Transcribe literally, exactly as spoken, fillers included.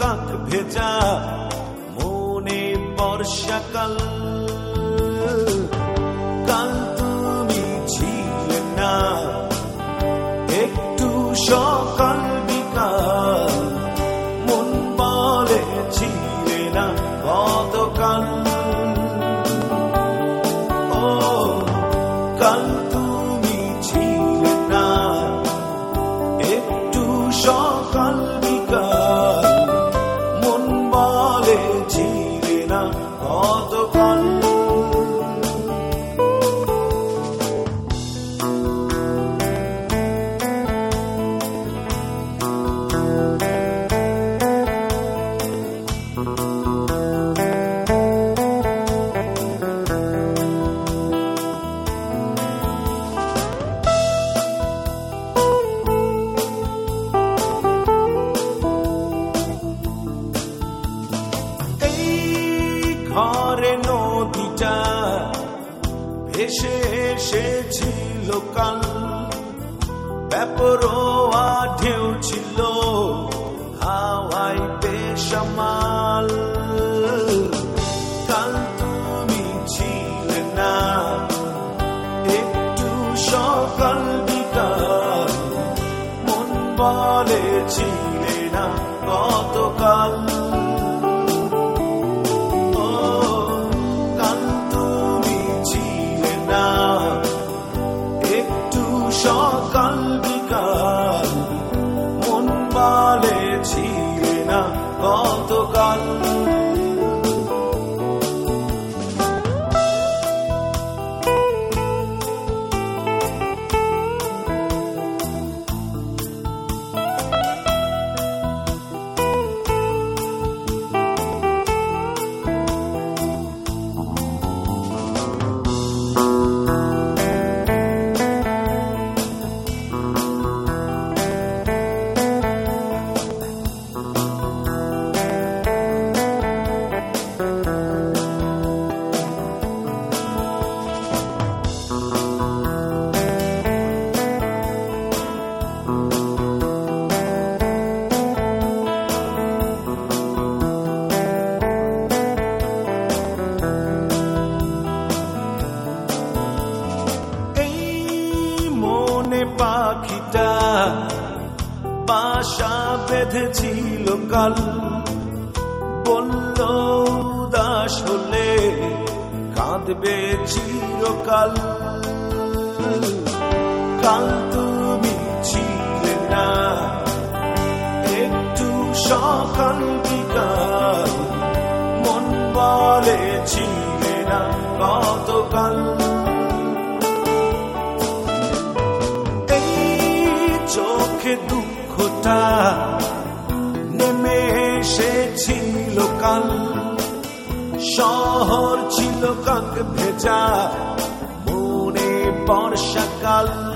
কাক ভেজা মনে বর্ষাকাল। কাল তুমি ছিলে না একটু সকাল বিকাল, মন বলে ছিলে না গতকাল। ও কাল তুমি ছিলে না একটু সকাল বিকাল, মন বলে ছিলে না গতকাল। ঘরে নদীটা ভেসে এসেছিল কাল, বেপরোয়া ঢেউ ছিল হাওয়ায় বেসামাল। কাল তুমি ছিলে না একটু সকাল বিকাল, মন বলে ছিলে না গতকাল। সকাল বিকাল, মন বলে ছিলে না গতকাল। পাখিটা বাসা বেঁধেছিল কাল, বলল উদাস হলে কাঁদবে চিরকাল। কাল তুমি ছিলে না একটু সকাল বিকাল, মন বলে ছিলে না গতকাল। চোখে দুঃখটা নেমে এসেছিল কাল, শহর ছিল কাক ভেজা মনে বর্ষাকাল।